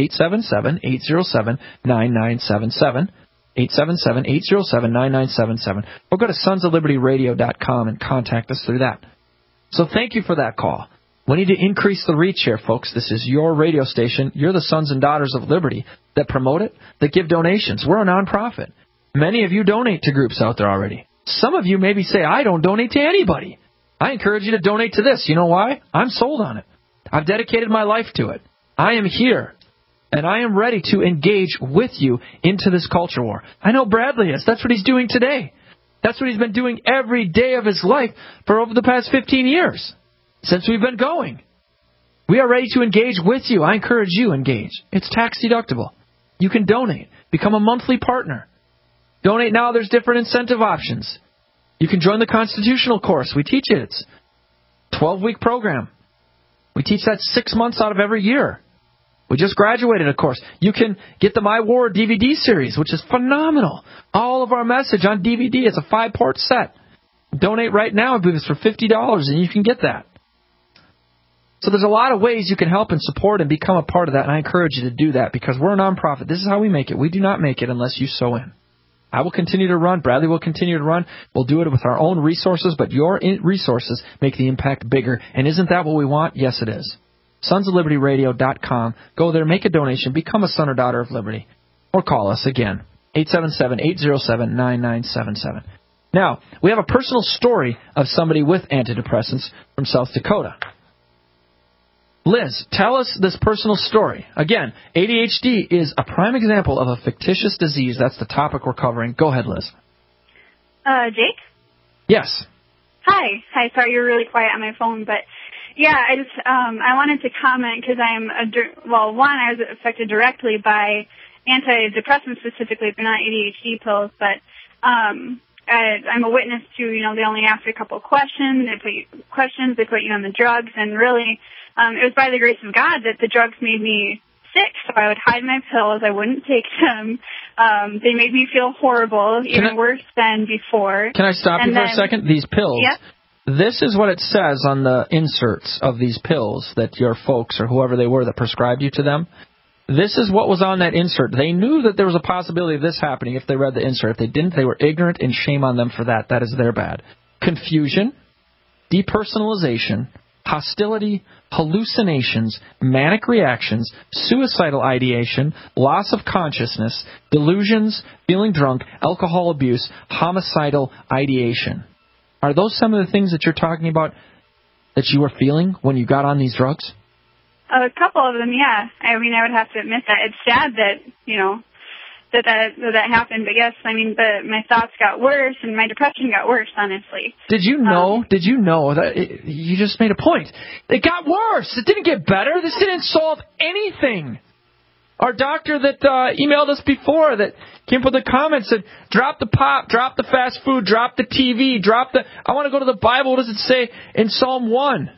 877-807-9977, 877-807-9977, or go to sonsoflibertyradio.com and contact us through that. So thank you for that call. We need to increase the reach here, folks. This is your radio station. You're the sons and daughters of liberty that promote it, that give donations. We're a nonprofit. Many of you donate to groups out there already. Some of you maybe say, I don't donate to anybody. I encourage you to donate to this. You know why? I'm sold on it. I've dedicated my life to it. I am here, and I am ready to engage with you into this culture war. I know Bradley is. That's what he's doing today. That's what he's been doing every day of his life for over the past 15 years, since we've been going. We are ready to engage with you. I encourage you to engage. It's tax deductible. You can donate. Become a monthly partner. Donate now. There's different incentive options. You can join the constitutional course. We teach it. It's a 12-week program. We teach that 6 months out of every year. We just graduated a course. You can get the My War DVD series, which is phenomenal. All of our message on DVD. It's a 5-part set. Donate right now. I believe it's for $50, and you can get that. So there's a lot of ways you can help and support and become a part of that, and I encourage you to do that because we're a nonprofit. This is how we make it. We do not make it unless you sow in. I will continue to run. Bradley will continue to run. We'll do it with our own resources, but your resources make the impact bigger. And isn't that what we want? Yes, it is. SonsOfLibertyRadio.com. Go there, make a donation, become a son or daughter of Liberty. Or call us again, 877-807-9977. Now, we have a personal story of somebody with antidepressants from South Dakota. Liz, tell us this personal story. Again, ADHD is a prime example of a fictitious disease. That's the topic we're covering. Go ahead, Liz. Jake? Yes. Hi. Sorry, you're really quiet on my phone, but yeah, I wanted to comment because I was affected directly by antidepressants specifically, but not ADHD pills, but I'm a witness to, they only ask a couple of questions, they put you on the drugs, and really, it was by the grace of God that the drugs made me sick, so I would hide my pills, I wouldn't take them, they made me feel horrible, even worse than before. Can I stop you for a second? These pills, this is what it says on the inserts of these pills that your folks or whoever they were that prescribed you to them. This is what was on that insert. They knew that there was a possibility of this happening if they read the insert. If they didn't, they were ignorant, and shame on them for that. That is their bad. Confusion, depersonalization, hostility, hallucinations, manic reactions, suicidal ideation, loss of consciousness, delusions, feeling drunk, alcohol abuse, homicidal ideation. Are those some of the things that you're talking about that you were feeling when you got on these drugs? A couple of them, yeah. I mean, I would have to admit that. It's sad that, that happened, but yes, my thoughts got worse and my depression got worse, honestly. Did you know that you just made a point? It got worse. It didn't get better. This didn't solve anything. Our doctor that emailed us before that came up with a comment said, drop the pop, drop the fast food, drop the TV, I want to go to the Bible. What does it say in Psalm 1?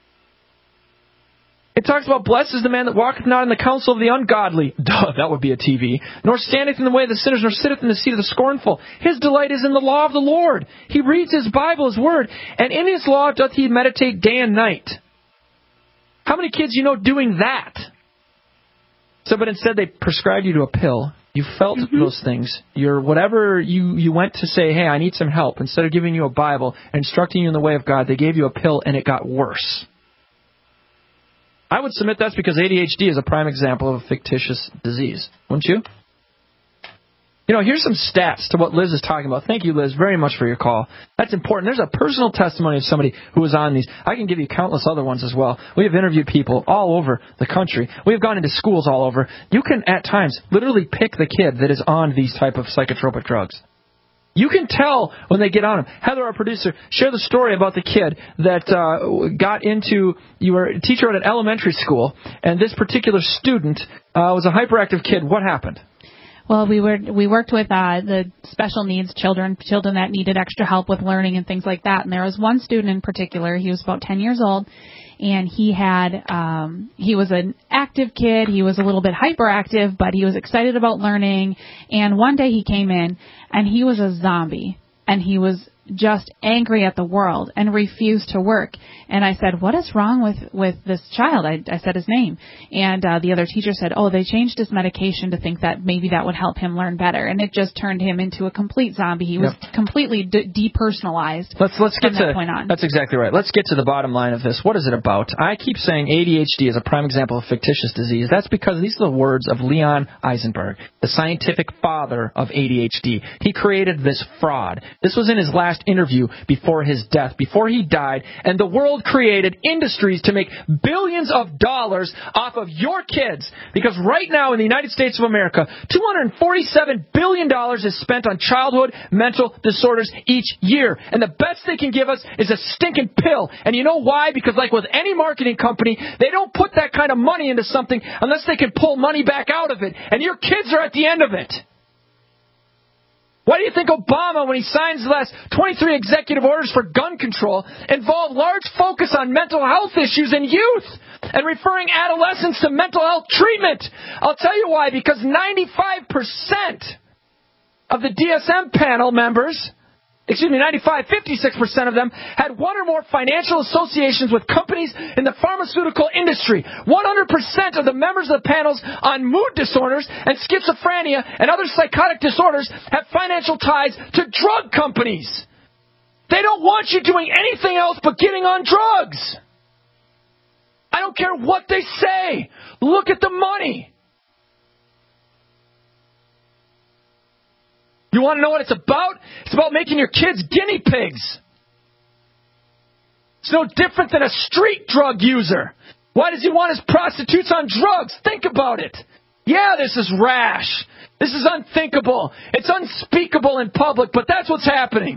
It talks about, blessed is the man that walketh not in the counsel of the ungodly. Duh, that would be a TV. Nor standeth in the way of the sinners, nor sitteth in the seat of the scornful. His delight is in the law of the Lord. He reads his Bible, his word, and in his law doth he meditate day and night. How many kids doing that? So, but instead they prescribed you to a pill. You felt those things. Whatever you went to say, hey, I need some help. Instead of giving you a Bible and instructing you in the way of God, they gave you a pill and it got worse. I would submit that's because ADHD is a prime example of a fictitious disease. Wouldn't you? Here's some stats to what Liz is talking about. Thank you, Liz, very much for your call. That's important. There's a personal testimony of somebody who was on these. I can give you countless other ones as well. We have interviewed people all over the country. We have gone into schools all over. You can, at times, literally pick the kid that is on these type of psychotropic drugs. You can tell when they get on them. Heather, our producer, shared the story about the kid that you were a teacher at an elementary school, and this particular student was a hyperactive kid. What happened? Well, we worked with the special needs children that needed extra help with learning and things like that. And there was one student in particular. He was about 10 years old, and he was an active kid. He was a little bit hyperactive, but he was excited about learning. And one day he came in, and he was a zombie, and he was just angry at the world and refused to work. And I said, what is wrong with this child? I said his name. And the other teacher said, they changed his medication to think that maybe that would help him learn better. And it just turned him into a complete zombie. He was completely depersonalized let's get from that point on. That's exactly right. Let's get to the bottom line of this. What is it about? I keep saying ADHD is a prime example of fictitious disease. That's because these are the words of Leon Eisenberg, the scientific father of ADHD. He created this fraud. This was in his last last interview before his death, before he died, and the world created industries to make billions of dollars off of your kids. Because right now in the United States of America, $247 billion is spent on childhood mental disorders each year. And the best they can give us is a stinking pill. And you know why? Because like with any marketing company, they don't put that kind of money into something unless they can pull money back out of it. And your kids are at the end of it. Why do you think Obama, when he signs the last 23 executive orders for gun control, involved large focus on mental health issues in youth and referring adolescents to mental health treatment? I'll tell you why. Because 95% of the DSM panel members, 56% of them had one or more financial associations with companies in the pharmaceutical industry. 100% of the members of the panels on mood disorders and schizophrenia and other psychotic disorders have financial ties to drug companies. They don't want you doing anything else but getting on drugs. I don't care what they say. Look at the money. You want to know what it's about? It's about making your kids guinea pigs. It's no different than a street drug user. Why does he want his prostitutes on drugs? Think about it. Yeah, this is rash. This is unthinkable. It's unspeakable in public, but that's what's happening.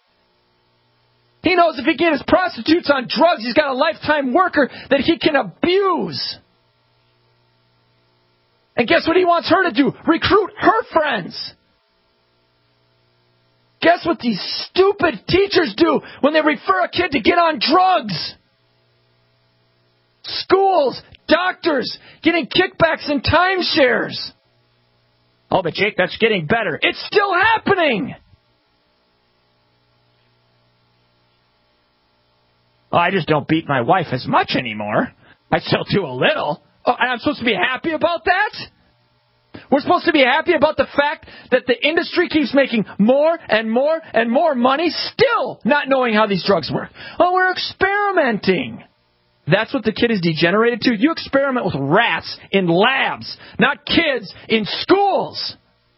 He knows if he gets his prostitutes on drugs, he's got a lifetime worker that he can abuse. And guess what he wants her to do? Recruit her friends. Guess what these stupid teachers do when they refer a kid to get on drugs? Schools, doctors, getting kickbacks and timeshares. Oh, but Jake, that's getting better. It's still happening. Oh, I just don't beat my wife as much anymore. I still do a little. Oh, and I'm supposed to be happy about that? We're supposed to be happy about the fact that the industry keeps making more and more and more money, still not knowing how these drugs work. Oh, we're experimenting. That's what the kid is degenerated to. You experiment with rats in labs, not kids in schools.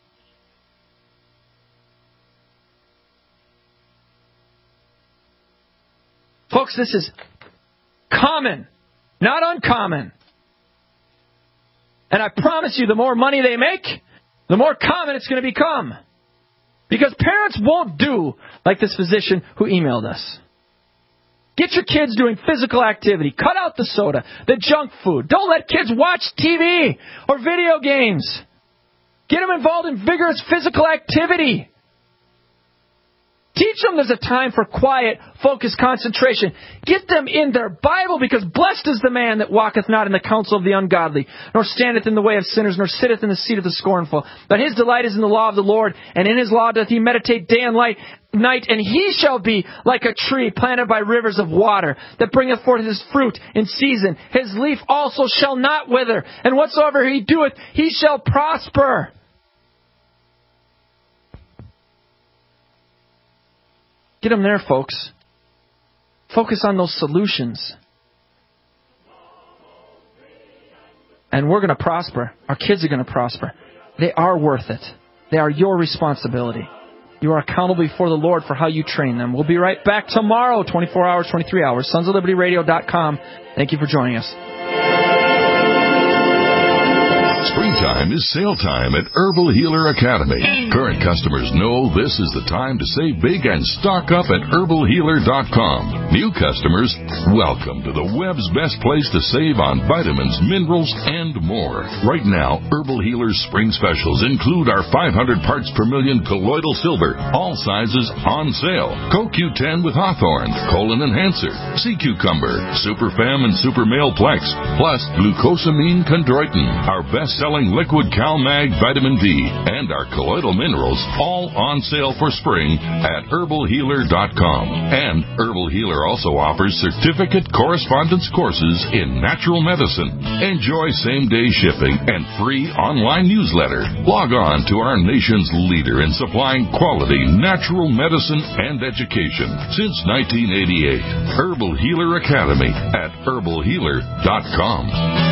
Folks, this is common, not uncommon. And I promise you, the more money they make, the more common it's going to become. Because parents won't do like this physician who emailed us. Get your kids doing physical activity. Cut out the soda, the junk food. Don't let kids watch TV or video games. Get them involved in vigorous physical activity. Teach them there's a time for quiet, focused concentration. Get them in their Bible, because blessed is the man that walketh not in the counsel of the ungodly, nor standeth in the way of sinners, nor sitteth in the seat of the scornful. But his delight is in the law of the Lord, and in his law doth he meditate day and night, and he shall be like a tree planted by rivers of water, that bringeth forth his fruit in season. His leaf also shall not wither, and whatsoever he doeth, he shall prosper. Get them there, folks. Focus on those solutions. And we're going to prosper. Our kids are going to prosper. They are worth it. They are your responsibility. You are accountable before the Lord for how you train them. We'll be right back tomorrow, 24 hours, 23 hours. SonsOfLibertyRadio.com. Thank you for joining us. Springtime is sale time at Herbal Healer Academy. Current customers know this is the time to save big and stock up at herbalhealer.com. New customers, welcome to the web's best place to save on vitamins, minerals, and more. Right now, Herbal Healer's spring specials include our 500 parts per million colloidal silver, all sizes on sale. CoQ10 with Hawthorne, Colon Enhancer, Sea Cucumber, Super Fem and Super Male Plex, plus glucosamine chondroitin, our best-selling liquid CalMag vitamin D, and our colloidal minerals, all on sale for spring at herbalhealer.com. And Herbal Healer also offers certificate correspondence courses in natural medicine. Enjoy same-day shipping and free online newsletter. Log on to our nation's leader in supplying quality natural medicine and education since 1988. Herbal Healer Academy at herbalhealer.com.